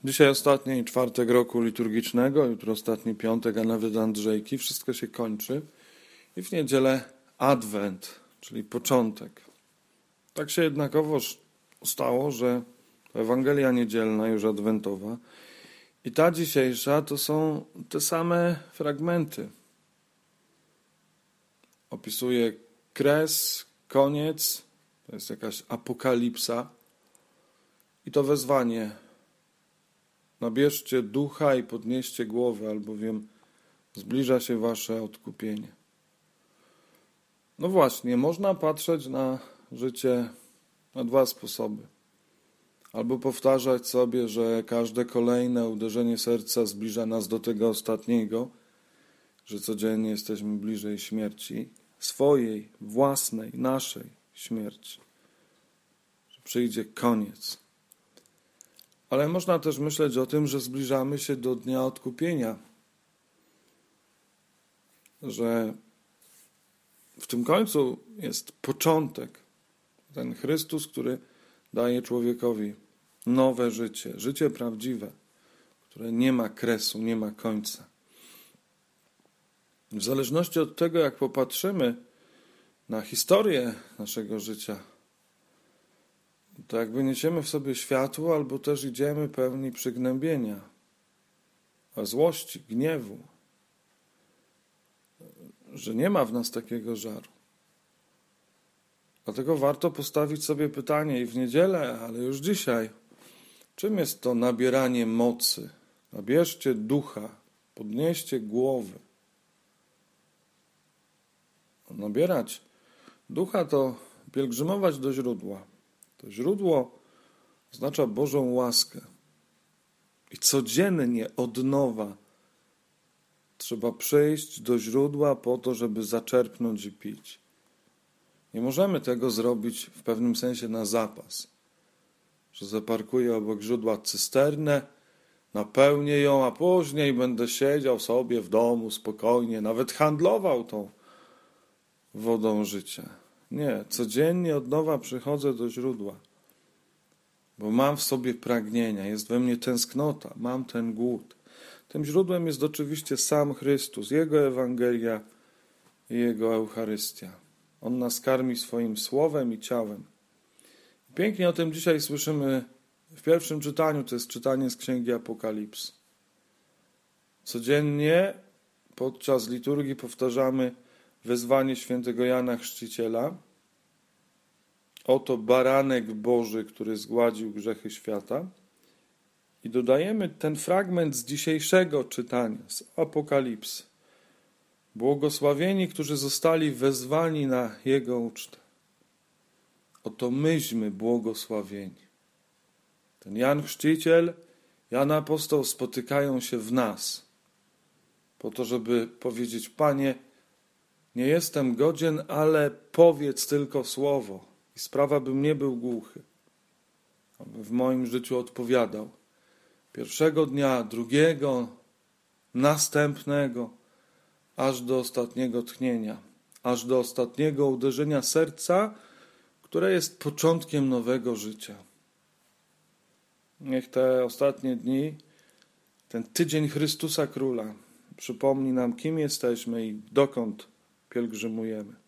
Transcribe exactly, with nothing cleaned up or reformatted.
Dzisiaj ostatni czwartek roku liturgicznego, jutro ostatni piątek, a nawet Andrzejki. Wszystko się kończy. I w niedzielę Adwent, czyli początek. Tak się jednakowoż stało, że Ewangelia niedzielna, już adwentowa, i ta dzisiejsza to są te same fragmenty. Opisuje kres, koniec, to jest jakaś apokalipsa i to wezwanie: nabierzcie ducha i podnieście głowę, albowiem zbliża się wasze odkupienie. No właśnie, można patrzeć na życie na dwa sposoby. Albo powtarzać sobie, że każde kolejne uderzenie serca zbliża nas do tego ostatniego, że codziennie jesteśmy bliżej śmierci, swojej, własnej, naszej śmierci, że przyjdzie koniec. Ale można też myśleć o tym, że zbliżamy się do dnia odkupienia, że w tym końcu jest początek, ten Chrystus, który daje człowiekowi nowe życie, życie prawdziwe, które nie ma kresu, nie ma końca. W zależności od tego, jak popatrzymy na historię naszego życia, to jakby niesiemy w sobie światło, albo też idziemy pełni przygnębienia, złości, gniewu, że nie ma w nas takiego żaru. Dlatego warto postawić sobie pytanie i w niedzielę, ale już dzisiaj, czym jest to nabieranie mocy? Nabierzcie ducha, podnieście głowy. Nabierać ducha to pielgrzymować do źródła. To źródło oznacza Bożą łaskę. I codziennie od nowa trzeba przyjść do źródła po to, żeby zaczerpnąć i pić. Nie możemy tego zrobić w pewnym sensie na zapas. Że zaparkuję obok źródła cysternę, napełnię ją, a później będę siedział sobie w domu spokojnie, nawet handlował tą wodą życia. Nie, codziennie od nowa przychodzę do źródła, bo mam w sobie pragnienia, jest we mnie tęsknota, mam ten głód. Tym źródłem jest oczywiście sam Chrystus, Jego Ewangelia i Jego Eucharystia. On nas karmi swoim słowem i ciałem. Pięknie o tym dzisiaj słyszymy w pierwszym czytaniu, to jest czytanie z Księgi Apokalipsy. Codziennie podczas liturgii powtarzamy wezwanie świętego Jana Chrzciciela. Oto baranek Boży, który zgładził grzechy świata. I dodajemy ten fragment z dzisiejszego czytania, z Apokalipsy. Błogosławieni, którzy zostali wezwani na Jego ucztę. Oto myśmy błogosławieni. Ten Jan Chrzciciel, Jan Apostoł spotykają się w nas, po to, żeby powiedzieć: Panie, nie jestem godzien, ale powiedz tylko słowo i sprawa, bym nie był głuchy, aby w moim życiu odpowiadał. Pierwszego dnia, drugiego, następnego, aż do ostatniego tchnienia, aż do ostatniego uderzenia serca, które jest początkiem nowego życia. Niech te ostatnie dni, ten tydzień Chrystusa Króla przypomni nam, kim jesteśmy i dokąd pielgrzymujemy.